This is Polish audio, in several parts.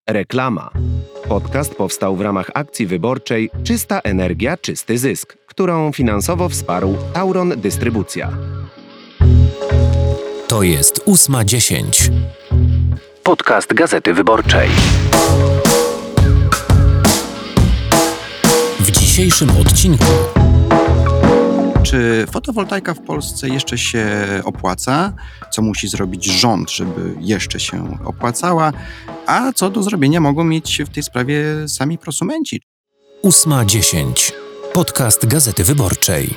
Reklama. Podcast powstał w ramach akcji wyborczej Czysta Energia, Czysty Zysk, którą finansowo wsparł Tauron Dystrybucja. To jest 8:10. Podcast Gazety Wyborczej. W dzisiejszym odcinku. Czy fotowoltaika w Polsce jeszcze się opłaca? Co musi zrobić rząd, żeby jeszcze się opłacała? A co do zrobienia mogą mieć w tej sprawie sami prosumenci? 8:10. Podcast Gazety Wyborczej.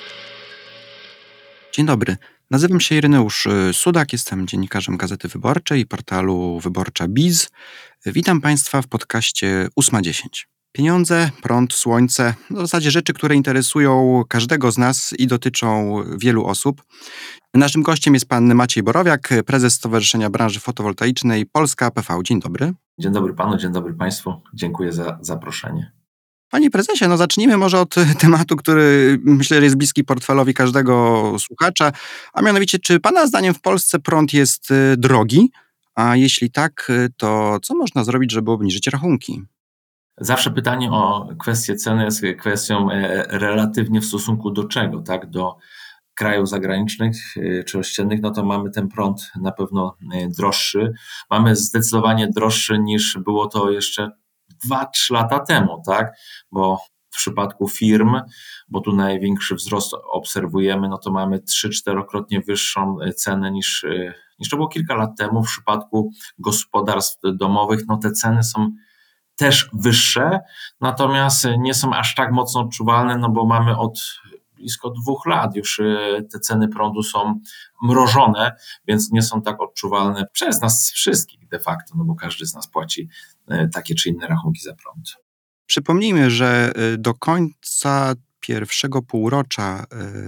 Dzień dobry. Nazywam się Ireneusz Sudak, jestem dziennikarzem Gazety Wyborczej i portalu Wyborcza.biz. Witam Państwa w podcaście 8:10. Pieniądze, prąd, słońce, w zasadzie rzeczy, które interesują każdego z nas i dotyczą wielu osób. Naszym gościem jest pan Maciej Borowiak, prezes Stowarzyszenia Branży Fotowoltaicznej Polska PV. Dzień dobry. Dzień dobry panu, dzień dobry państwu. Dziękuję za zaproszenie. Panie prezesie, zacznijmy może od tematu, który myślę, że jest bliski portfelowi każdego słuchacza, a mianowicie, czy pana zdaniem w Polsce prąd jest drogi? A jeśli tak, to co można zrobić, żeby obniżyć rachunki? Zawsze pytanie o kwestię ceny jest kwestią relatywnie w stosunku do czego, tak? Do krajów zagranicznych czy ościennych, no to mamy ten prąd na pewno droższy. Mamy zdecydowanie droższy niż było to jeszcze 2-3 lata temu, tak? Bo w przypadku firm, bo tu największy wzrost obserwujemy, no to mamy 3-4-krotnie wyższą cenę niż to było kilka lat temu. W przypadku gospodarstw domowych, no te ceny są też wyższe, natomiast nie są aż tak mocno odczuwalne, no bo mamy od blisko 2 lat już te ceny prądu są mrożone, więc nie są tak odczuwalne przez nas wszystkich de facto, no bo każdy z nas płaci takie czy inne rachunki za prąd. Przypomnijmy, że do końca pierwszego półrocza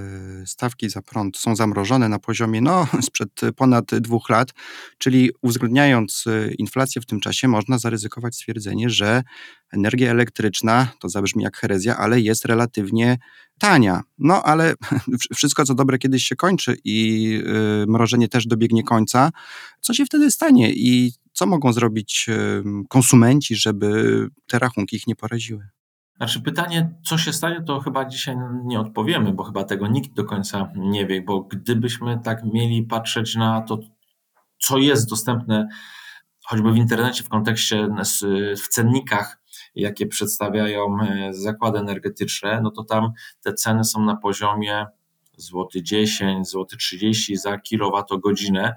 stawki za prąd są zamrożone na poziomie sprzed ponad 2 lat, czyli uwzględniając inflację w tym czasie można zaryzykować stwierdzenie, że energia elektryczna, to zabrzmi jak herezja, ale jest relatywnie tania. No ale wszystko co dobre kiedyś się kończy i mrożenie też dobiegnie końca. Co się wtedy stanie i co mogą zrobić konsumenci, żeby te rachunki ich nie poraziły? Znaczy pytanie, co się stanie, to chyba dzisiaj nie odpowiemy, bo chyba tego nikt do końca nie wie, bo gdybyśmy tak mieli patrzeć na to, co jest dostępne choćby w internecie w kontekście, w cennikach, jakie przedstawiają zakłady energetyczne, no to tam te ceny są na poziomie złoty 10, złoty 30 za kilowatogodzinę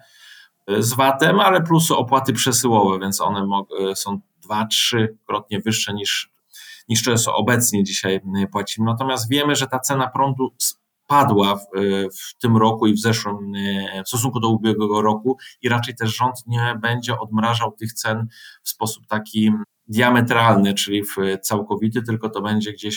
z VAT-em, ale plus opłaty przesyłowe, więc one są 2-3-krotnie wyższe niż to jest obecnie dzisiaj płacimy. Natomiast wiemy, że ta cena prądu spadła w tym roku i w zeszłym w stosunku do ubiegłego roku i raczej też rząd nie będzie odmrażał tych cen w sposób taki diametralny, czyli całkowity, tylko to będzie gdzieś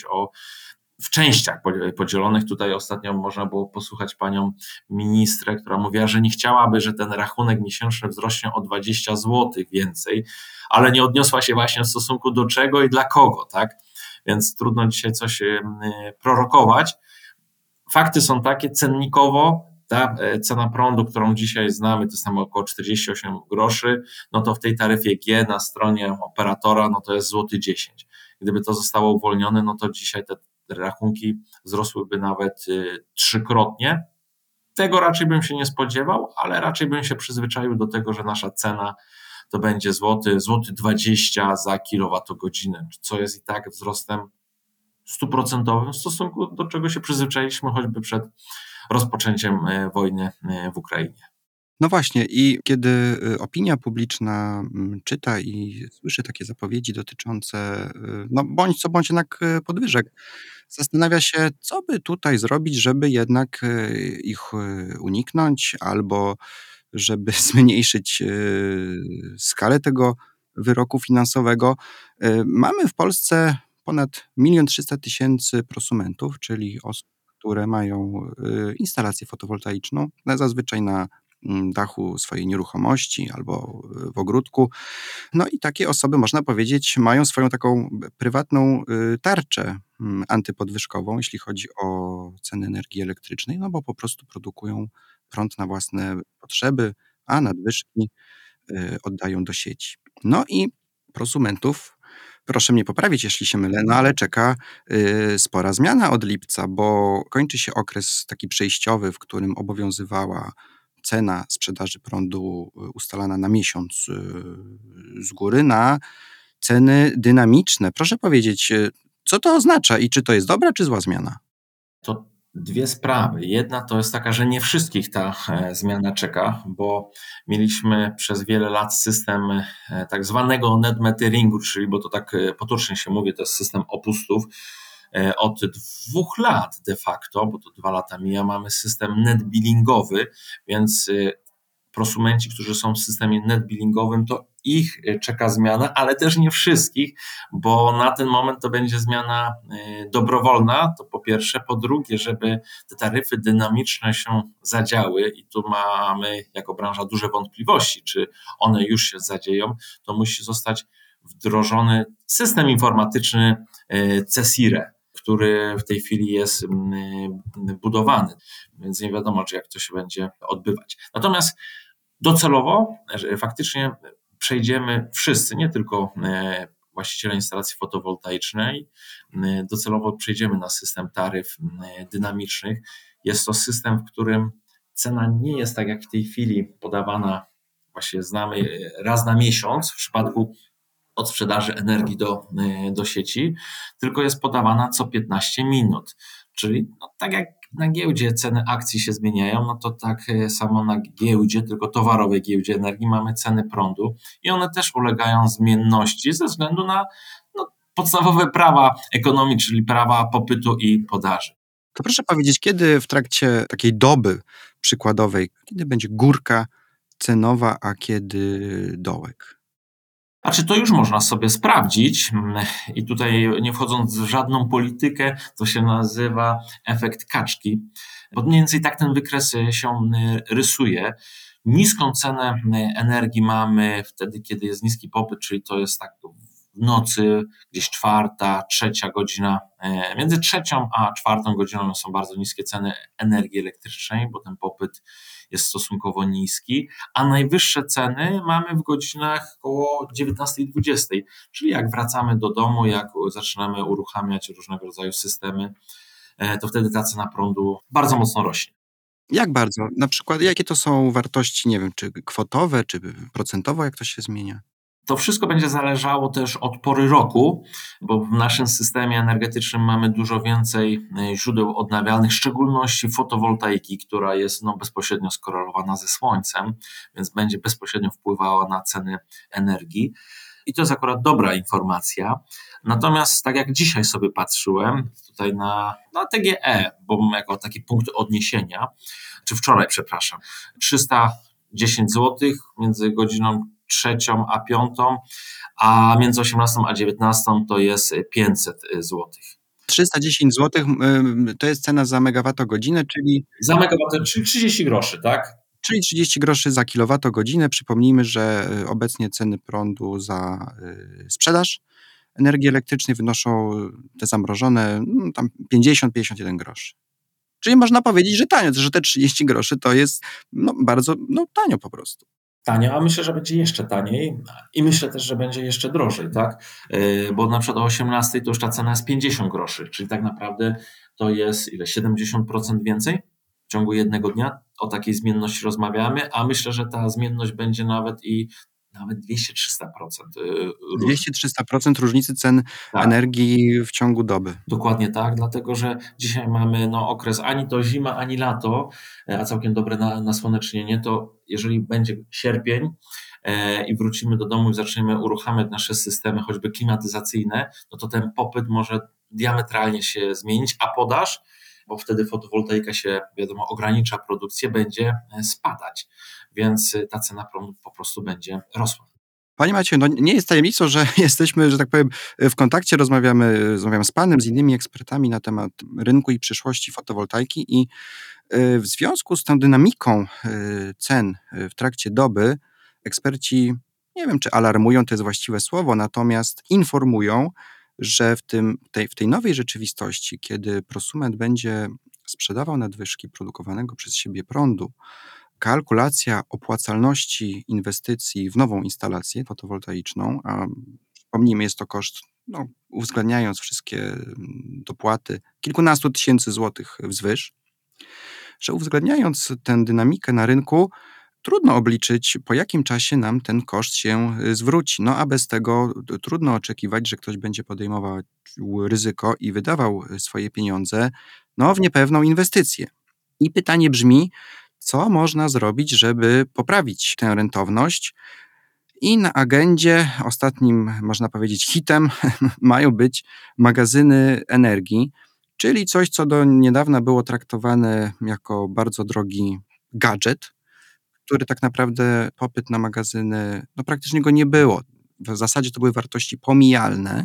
w częściach podzielonych. Tutaj ostatnio można było posłuchać panią ministrę, która mówiła, że nie chciałaby, że ten rachunek miesięczny wzrośnie o 20 zł więcej, ale nie odniosła się właśnie w stosunku do czego i dla kogo, tak? Więc trudno dzisiaj coś prorokować. Fakty są takie, cennikowo ta cena prądu, którą dzisiaj znamy, to jest tam około 48 groszy, no to w tej taryfie G na stronie operatora, no to jest złoty 10. Gdyby to zostało uwolnione, no to dzisiaj te rachunki wzrosłyby nawet 3-krotnie. Tego raczej bym się nie spodziewał, ale raczej bym się przyzwyczaił do tego, że nasza cena to będzie złoty 20 za kilowatogodzinę, co jest i tak wzrostem 100% w stosunku do czego się przyzwyczailiśmy choćby przed rozpoczęciem wojny w Ukrainie. No właśnie i kiedy opinia publiczna czyta i słyszy takie zapowiedzi dotyczące bądź co bądź jednak podwyżek, zastanawia się, co by tutaj zrobić, żeby jednak ich uniknąć albo żeby zmniejszyć skalę tego wyroku finansowego. Mamy w Polsce ponad 1 300 000 prosumentów, czyli osób, które mają instalację fotowoltaiczną, zazwyczaj na dachu swojej nieruchomości albo w ogródku. No i takie osoby, można powiedzieć, mają swoją taką prywatną tarczę antypodwyżkową, jeśli chodzi o ceny energii elektrycznej, no bo po prostu produkują prąd na własne potrzeby, a nadwyżki oddają do sieci. No i prosumentów, proszę mnie poprawić, jeśli się mylę, no ale czeka spora zmiana od lipca, bo kończy się okres taki przejściowy, w którym obowiązywała cena sprzedaży prądu ustalana na miesiąc z góry na ceny dynamiczne. Proszę powiedzieć, co to oznacza i czy to jest dobra, czy zła zmiana? To dwie sprawy. Jedna to jest taka, że nie wszystkich ta zmiana czeka, bo mieliśmy przez wiele lat system tak zwanego net meteringu, czyli, bo to tak potocznie się mówi, to jest system opustów. Od 2 lat de facto, bo to 2 lata mija, mamy system net billingowy, więc prosumenci, którzy są w systemie net billingowym, to ich czeka zmiana, ale też nie wszystkich, bo na ten moment to będzie zmiana dobrowolna, to po pierwsze. Po drugie, żeby te taryfy dynamiczne się zadziały i tu mamy jako branża duże wątpliwości, czy one już się zadzieją, to musi zostać wdrożony system informatyczny CESIRE, który w tej chwili jest budowany, więc nie wiadomo, czy jak to się będzie odbywać. Natomiast docelowo faktycznie przejdziemy wszyscy, nie tylko właściciele instalacji fotowoltaicznej, docelowo przejdziemy na system taryf dynamicznych. Jest to system, w którym cena nie jest tak jak w tej chwili podawana, właśnie znamy, raz na miesiąc w przypadku odsprzedaży energii do sieci, tylko jest podawana co 15 minut. Czyli tak jak na giełdzie ceny akcji się zmieniają, no to tak samo na giełdzie, tylko towarowej giełdzie energii mamy ceny prądu i one też ulegają zmienności ze względu na podstawowe prawa ekonomii, czyli prawa popytu i podaży. To proszę powiedzieć, kiedy w trakcie takiej doby przykładowej, kiedy będzie górka cenowa, a kiedy dołek? Znaczy to już można sobie sprawdzić i tutaj nie wchodząc w żadną politykę, to się nazywa efekt kaczki, bo mniej więcej tak ten wykres się rysuje. Niską cenę energii mamy wtedy, kiedy jest niski popyt, czyli to jest tak w nocy, gdzieś 4., 3. godzina, między 3. a 4. godziną są bardzo niskie ceny energii elektrycznej, bo ten popyt jest stosunkowo niski, a najwyższe ceny mamy w godzinach około 19:20, czyli jak wracamy do domu, jak zaczynamy uruchamiać różnego rodzaju systemy, to wtedy ta cena prądu bardzo mocno rośnie. Jak bardzo? Na przykład jakie to są wartości, nie wiem, czy kwotowe, czy procentowo, jak to się zmienia? To wszystko będzie zależało też od pory roku, bo w naszym systemie energetycznym mamy dużo więcej źródeł odnawialnych, w szczególności fotowoltaiki, która jest bezpośrednio skorelowana ze słońcem, więc będzie bezpośrednio wpływała na ceny energii. I to jest akurat dobra informacja. Natomiast tak jak dzisiaj sobie patrzyłem tutaj na TGE, bo jako taki punkt odniesienia, czy wczoraj, przepraszam, 310 zł między godziną 3 a 5, a między 18 a 19 to jest 500 zł. 310 zł to jest cena za megawattogodzinę, czyli Za megawattogodzinę, czyli 30 groszy, tak? Czyli 30 groszy za kilowatogodzinę. Przypomnijmy, że obecnie ceny prądu za sprzedaż energii elektrycznej wynoszą te zamrożone tam 50-51 groszy. Czyli można powiedzieć, że tanio, że te 30 groszy to jest bardzo tanio po prostu. Tanio, a myślę, że będzie jeszcze taniej i myślę też, że będzie jeszcze drożej, tak? Bo na przykład o 18 to już ta cena jest 50 groszy, czyli tak naprawdę to jest 70% więcej w ciągu jednego dnia. O takiej zmienności rozmawiamy, a myślę, że ta zmienność będzie nawet 200-300%. 200-300% różnicy cen energii w ciągu doby. Dokładnie tak, dlatego że dzisiaj mamy okres ani to zima, ani lato, a całkiem dobre nasłonecznienie, to jeżeli będzie sierpień i wrócimy do domu i zaczniemy uruchamiać nasze systemy, choćby klimatyzacyjne, to ten popyt może diametralnie się zmienić, a podaż, bo wtedy fotowoltaika się, wiadomo, ogranicza produkcję, będzie spadać, więc ta cena prądu po prostu będzie rosła. Panie Macieju, nie jest tajemnicą, że jesteśmy, że tak powiem, w kontakcie, rozmawiamy z panem, z innymi ekspertami na temat rynku i przyszłości fotowoltaiki i w związku z tą dynamiką cen w trakcie doby eksperci, nie wiem czy alarmują, to jest właściwe słowo, natomiast informują, że w tej nowej rzeczywistości, kiedy prosument będzie sprzedawał nadwyżki produkowanego przez siebie prądu, kalkulacja opłacalności inwestycji w nową instalację fotowoltaiczną, a przypomnijmy, jest to koszt, uwzględniając wszystkie dopłaty, kilkunastu tysięcy złotych wzwyż, że uwzględniając tę dynamikę na rynku, trudno obliczyć, po jakim czasie nam ten koszt się zwróci. A bez tego trudno oczekiwać, że ktoś będzie podejmował ryzyko i wydawał swoje pieniądze w niepewną inwestycję. I pytanie brzmi, co można zrobić, żeby poprawić tę rentowność? I na agendzie ostatnim, można powiedzieć, hitem mają być magazyny energii, czyli coś, co do niedawna było traktowane jako bardzo drogi gadżet, który tak naprawdę popyt na magazyny, praktycznie go nie było. W zasadzie to były wartości pomijalne,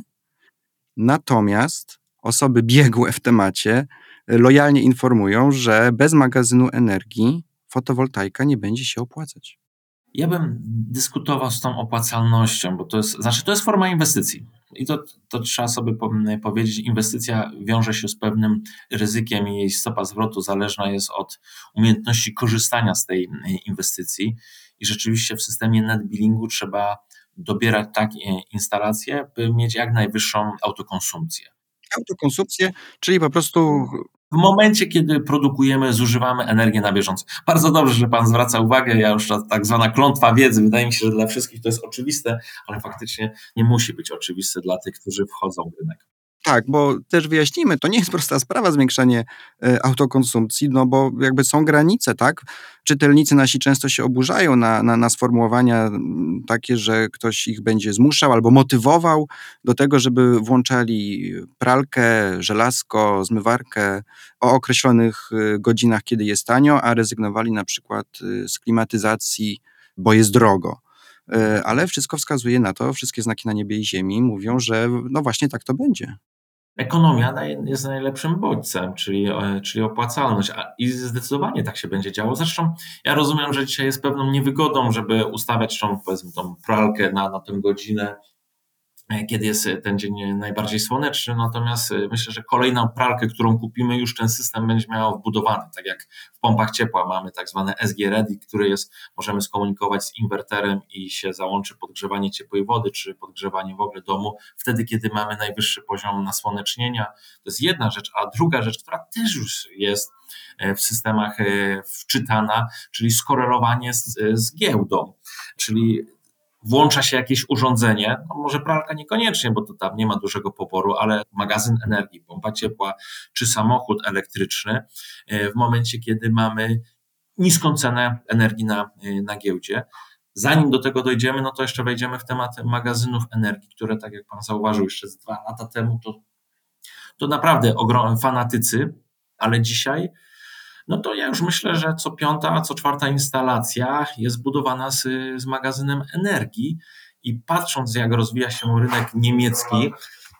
natomiast osoby biegłe w temacie lojalnie informują, że bez magazynu energii fotowoltaika nie będzie się opłacać. Ja bym dyskutował z tą opłacalnością, bo to jest forma inwestycji. I to trzeba sobie powiedzieć. Inwestycja wiąże się z pewnym ryzykiem i jej stopa zwrotu zależna jest od umiejętności korzystania z tej inwestycji. I rzeczywiście w systemie net billingu trzeba dobierać takie instalacje, by mieć jak najwyższą autokonsumpcję. Autokonsumpcję, czyli po prostu w momencie, kiedy produkujemy, zużywamy energię na bieżąco. Bardzo dobrze, że Pan zwraca uwagę, ja już tak zwana klątwa wiedzy, wydaje mi się, że dla wszystkich to jest oczywiste, ale faktycznie nie musi być oczywiste dla tych, którzy wchodzą w rynek. Tak, bo też wyjaśnijmy, to nie jest prosta sprawa zwiększanie autokonsumpcji, bo jakby są granice, tak? Czytelnicy nasi często się oburzają na sformułowania takie, że ktoś ich będzie zmuszał albo motywował do tego, żeby włączali pralkę, żelazko, zmywarkę o określonych godzinach, kiedy jest tanio, a rezygnowali na przykład z klimatyzacji, bo jest drogo. Ale wszystko wskazuje na to, wszystkie znaki na niebie i ziemi mówią, że właśnie tak to będzie. Ekonomia jest najlepszym bodźcem, czyli opłacalność i zdecydowanie tak się będzie działo. Zresztą ja rozumiem, że dzisiaj jest pewną niewygodą, żeby ustawiać tą pralkę na tę godzinę, kiedy jest ten dzień najbardziej słoneczny, natomiast myślę, że kolejną pralkę, którą kupimy, już ten system będzie miał wbudowany, tak jak w pompach ciepła mamy tak zwane SG Ready, który możemy skomunikować z inwerterem i się załączy podgrzewanie ciepłej wody, czy podgrzewanie w ogóle domu, wtedy, kiedy mamy najwyższy poziom nasłonecznienia. To jest jedna rzecz, a druga rzecz, która też już jest w systemach wczytana, czyli skorelowanie z giełdą, czyli włącza się jakieś urządzenie, może pralka niekoniecznie, bo to tam nie ma dużego poboru, ale magazyn energii, pompa ciepła czy samochód elektryczny w momencie, kiedy mamy niską cenę energii na giełdzie. Zanim do tego dojdziemy, to jeszcze wejdziemy w temat magazynów energii, które, tak jak Pan zauważył, jeszcze z 2 lata temu to naprawdę fanatycy, ale dzisiaj to ja już myślę, że co 5., co 4. instalacja jest budowana z magazynem energii i patrząc, jak rozwija się rynek niemiecki,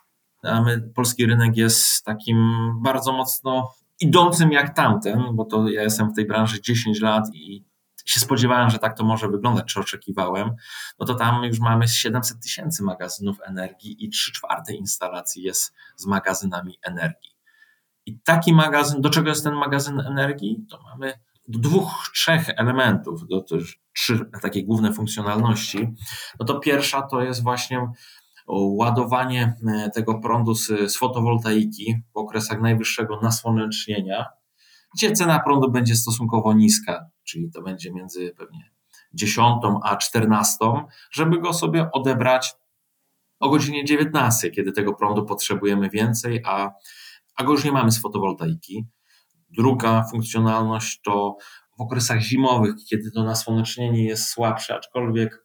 a polski rynek jest takim bardzo mocno idącym jak tamten, bo to ja jestem w tej branży 10 lat i się spodziewałem, że tak to może wyglądać, czy oczekiwałem, to tam już mamy 700 000 magazynów energii i 3/4 instalacji jest z magazynami energii. I taki magazyn, do czego jest ten magazyn energii? To mamy 2-3 elementów, to 3 takie główne funkcjonalności. To pierwsza to jest właśnie ładowanie tego prądu z fotowoltaiki w okresach najwyższego nasłonecznienia, gdzie cena prądu będzie stosunkowo niska, czyli to będzie między pewnie 10 a 14, żeby go sobie odebrać o godzinie 19, kiedy tego prądu potrzebujemy więcej, a go już nie mamy z fotowoltaiki. Druga funkcjonalność to w okresach zimowych, kiedy to nasłonecznienie jest słabsze, aczkolwiek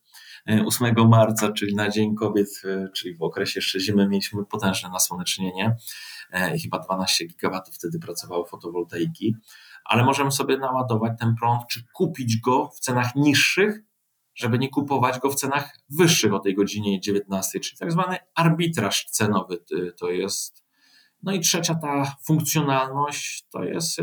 8 marca, czyli na Dzień Kobiet, czyli w okresie jeszcze zimy, mieliśmy potężne nasłonecznienie. Chyba 12 gigawatów wtedy pracowało fotowoltaiki, ale możemy sobie naładować ten prąd, czy kupić go w cenach niższych, żeby nie kupować go w cenach wyższych o tej godzinie 19, czyli tak zwany arbitraż cenowy to jest. I trzecia ta funkcjonalność to jest,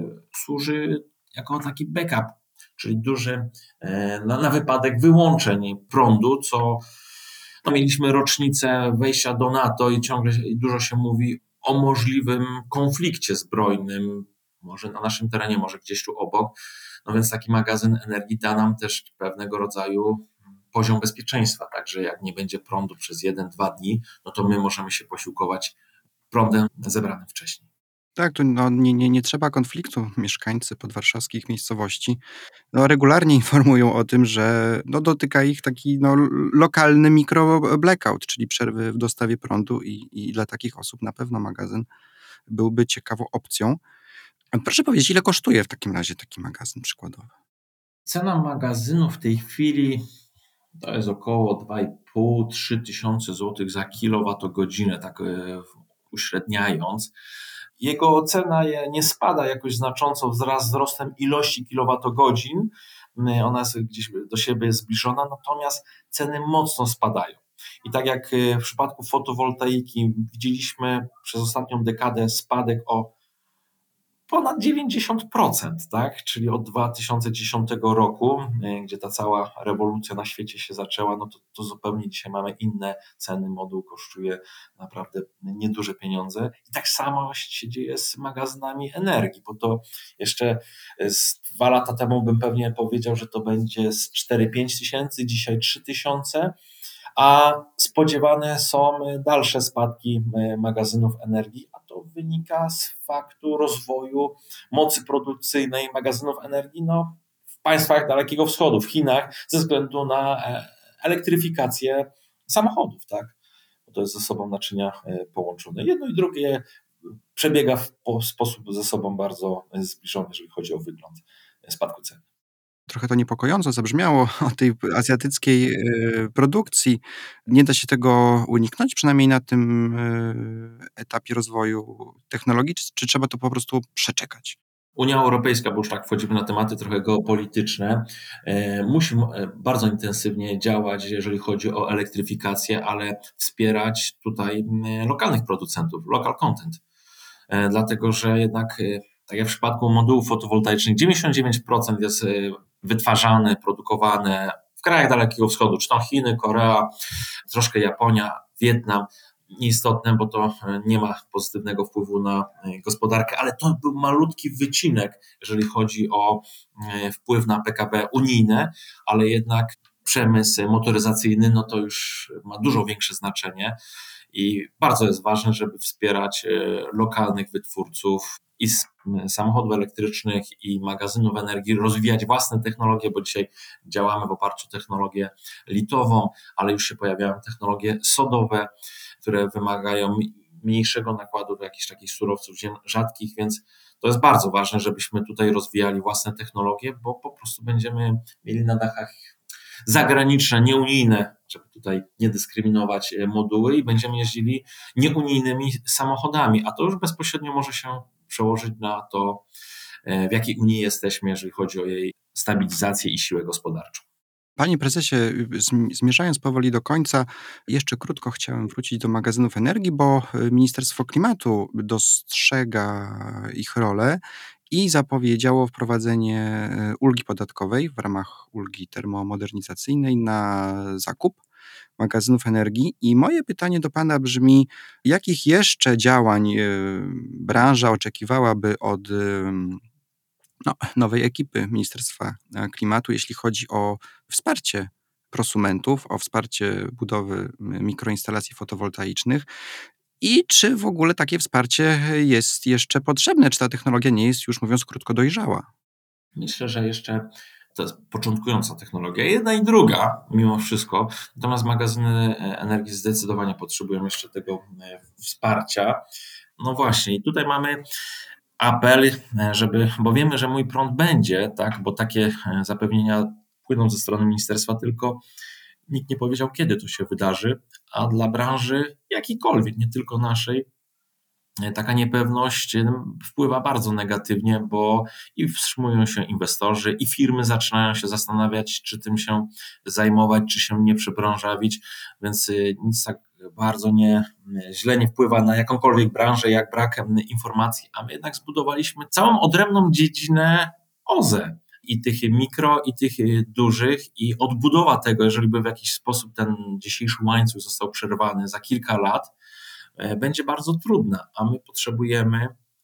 służy jako taki backup, czyli duży na wypadek wyłączeń prądu, co mieliśmy rocznicę wejścia do NATO i ciągle dużo się mówi o możliwym konflikcie zbrojnym, może na naszym terenie, może gdzieś tu obok. Więc taki magazyn energii da nam też pewnego rodzaju poziom bezpieczeństwa, także jak nie będzie prądu przez 1-2 dni, no to my możemy się posiłkować prądem zebranym wcześniej. Tak, tu nie trzeba konfliktu. Mieszkańcy podwarszawskich miejscowości regularnie informują o tym, że dotyka ich taki lokalny mikro-blackout, czyli przerwy w dostawie prądu i dla takich osób na pewno magazyn byłby ciekawą opcją. Proszę powiedzieć, ile kosztuje w takim razie taki magazyn przykładowy? Cena magazynu w tej chwili to jest około 2,5-3 tysiące złotych za kilowatogodzinę, tak uśredniając. Jego cena nie spada jakoś znacząco wraz z wzrostem ilości kilowatogodzin. Ona jest gdzieś do siebie zbliżona, natomiast ceny mocno spadają. I tak jak w przypadku fotowoltaiki widzieliśmy przez ostatnią dekadę spadek o ponad 90%, tak? Czyli od 2010 roku, gdzie ta cała rewolucja na świecie się zaczęła, no to zupełnie dzisiaj mamy inne ceny. Moduł kosztuje naprawdę nieduże pieniądze. I tak samo się dzieje z magazynami energii, bo to jeszcze z 2 lata temu bym pewnie powiedział, że to będzie z 4-5 tysięcy, dzisiaj 3 tysiące. A spodziewane są dalsze spadki magazynów energii, a to wynika z faktu rozwoju mocy produkcyjnej magazynów energii w państwach Dalekiego Wschodu, w Chinach, ze względu na elektryfikację samochodów, tak? Bo to jest ze sobą naczynia połączone. Jedno i drugie przebiega w sposób ze sobą bardzo zbliżony, jeżeli chodzi o wygląd spadku cen. Trochę to niepokojąco zabrzmiało o tej azjatyckiej produkcji. Nie da się tego uniknąć, przynajmniej na tym etapie rozwoju technologii, czy trzeba to po prostu przeczekać? Unia Europejska, bo już tak wchodzimy na tematy trochę geopolityczne, musi bardzo intensywnie działać, jeżeli chodzi o elektryfikację, ale wspierać tutaj lokalnych producentów, local content. Dlatego, że jednak, tak jak w przypadku modułów fotowoltaicznych, 99% jest wytwarzane, produkowane w krajach Dalekiego Wschodu, czy to Chiny, Korea, troszkę Japonia, Wietnam. Nieistotne, bo to nie ma pozytywnego wpływu na gospodarkę, ale to był malutki wycinek, jeżeli chodzi o wpływ na PKB unijne, ale jednak przemysł motoryzacyjny, no to już ma dużo większe znaczenie i bardzo jest ważne, żeby wspierać lokalnych wytwórców i samochodów elektrycznych i magazynów energii, rozwijać własne technologie, bo dzisiaj działamy w oparciu o technologię litową, ale już się pojawiają technologie sodowe, które wymagają mniejszego nakładu do jakichś takich surowców rzadkich, więc to jest bardzo ważne, żebyśmy tutaj rozwijali własne technologie, bo po prostu będziemy mieli na dachach zagraniczne, nieunijne, żeby tutaj nie dyskryminować moduły i będziemy jeździli nieunijnymi samochodami, a to już bezpośrednio może się przełożyć na to, w jakiej Unii jesteśmy, jeżeli chodzi o jej stabilizację i siłę gospodarczą. Panie prezesie, zmierzając powoli do końca, jeszcze krótko chciałem wrócić do magazynów energii, bo Ministerstwo Klimatu dostrzega ich rolę i zapowiedziało wprowadzenie ulgi podatkowej w ramach ulgi termomodernizacyjnej na zakup magazynów energii. I moje pytanie do pana brzmi, jakich jeszcze działań branża oczekiwałaby od nowej ekipy Ministerstwa Klimatu, jeśli chodzi o wsparcie prosumentów, o wsparcie budowy mikroinstalacji fotowoltaicznych i czy w ogóle takie wsparcie jest jeszcze potrzebne, czy ta technologia nie jest już, mówiąc krótko, dojrzała? Myślę, że jeszcze to jest początkująca technologia, jedna i druga mimo wszystko, natomiast magazyny energii zdecydowanie potrzebują jeszcze tego wsparcia. No właśnie i tutaj mamy apel, bo wiemy, że mój prąd będzie, tak, bo takie zapewnienia płyną ze strony ministerstwa, tylko nikt nie powiedział, kiedy to się wydarzy, a dla branży jakiejkolwiek, nie tylko naszej, taka niepewność wpływa bardzo negatywnie, bo i wstrzymują się inwestorzy, i firmy zaczynają się zastanawiać, czy tym się zajmować, czy się nie przebranżawić, więc nic tak bardzo źle nie wpływa na jakąkolwiek branżę, jak brak informacji, a my jednak zbudowaliśmy całą odrębną dziedzinę OZE. I tych mikro, i tych dużych, i odbudowa tego, jeżeli by w jakiś sposób ten dzisiejszy łańcuch został przerwany za kilka lat, będzie bardzo trudna, a my potrzebujemy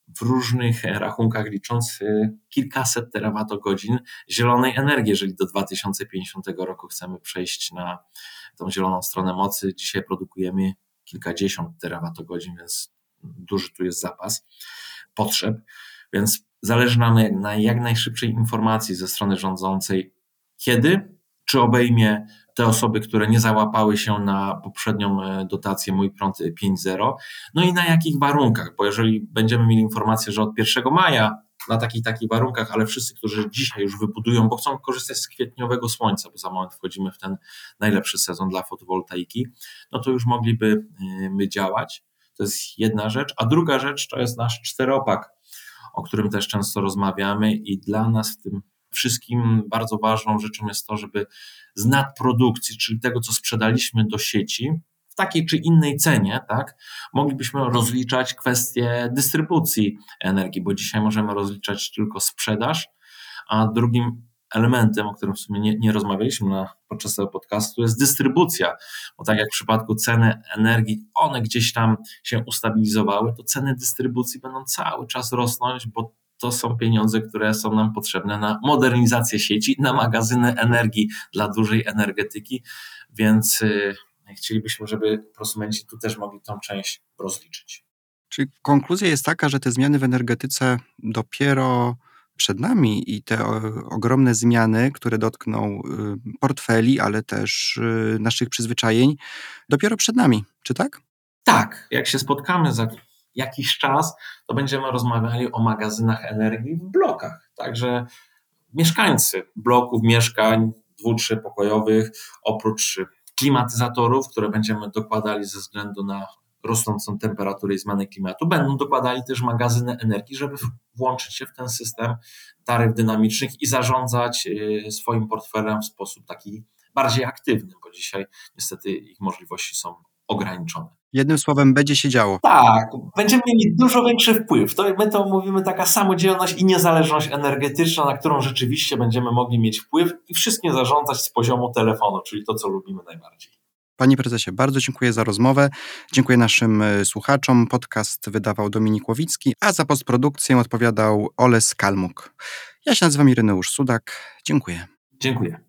w różnych rachunkach licząc kilkaset terawatogodzin zielonej energii, jeżeli do 2050 roku chcemy przejść na tą zieloną stronę mocy. Dzisiaj produkujemy kilkadziesiąt terawatogodzin, więc duży tu jest zapas potrzeb, więc zależy nam na jak najszybszej informacji ze strony rządzącej, kiedy, czy obejmie te osoby, które nie załapały się na poprzednią dotację Mój Prąd 5.0, no i na jakich warunkach, bo jeżeli będziemy mieli informację, że od 1 maja na takich warunkach, ale wszyscy, którzy dzisiaj już wybudują, bo chcą korzystać z kwietniowego słońca, bo za moment wchodzimy w ten najlepszy sezon dla fotowoltaiki, no to już mogliby my działać. To jest jedna rzecz. A druga rzecz to jest nasz czteropak, o którym też często rozmawiamy i dla nas w tym wszystkim bardzo ważną rzeczą jest to, żeby z nadprodukcji, czyli tego, co sprzedaliśmy do sieci, w takiej czy innej cenie, tak, moglibyśmy rozliczać kwestię dystrybucji energii, bo dzisiaj możemy rozliczać tylko sprzedaż, a drugim elementem, o którym w sumie nie rozmawialiśmy podczas tego podcastu, jest dystrybucja, bo tak jak w przypadku ceny energii, one gdzieś tam się ustabilizowały, to ceny dystrybucji będą cały czas rosnąć, bo to są pieniądze, które są nam potrzebne na modernizację sieci, na magazyny energii dla dużej energetyki, więc chcielibyśmy, żeby prosumenci tu też mogli tą część rozliczyć. Czyli konkluzja jest taka, że te zmiany w energetyce dopiero przed nami i te ogromne zmiany, które dotkną portfeli, ale też naszych przyzwyczajeń, dopiero przed nami. Czy tak? Tak, jak się spotkamy za jakiś czas, to będziemy rozmawiali o magazynach energii w blokach. Także mieszkańcy bloków, mieszkań 2-3 pokojowych, oprócz klimatyzatorów, które będziemy dokładali ze względu na rosnącą temperaturę i zmianę klimatu, będą dokładali też magazyny energii, żeby włączyć się w ten system taryf dynamicznych i zarządzać swoim portfelem w sposób taki bardziej aktywny, bo dzisiaj niestety ich możliwości są ograniczone. Jednym słowem, będzie się działo. Tak, będziemy mieli dużo większy wpływ. My to mówimy taka samodzielność i niezależność energetyczna, na którą rzeczywiście będziemy mogli mieć wpływ i wszystkim zarządzać z poziomu telefonu, czyli to, co lubimy najbardziej. Panie prezesie, bardzo dziękuję za rozmowę. Dziękuję naszym słuchaczom. Podcast wydawał Dominik Łowicki, a za postprodukcję odpowiadał Oles Kalmuk. Ja się nazywam Ireneusz Sudak. Dziękuję. Dziękuję.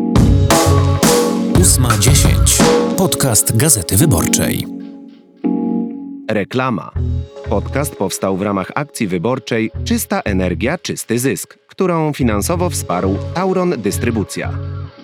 8:10. Podcast Gazety Wyborczej. Reklama. Podcast powstał w ramach akcji wyborczej Czysta energia, czysty zysk, którą finansowo wsparł Tauron Dystrybucja.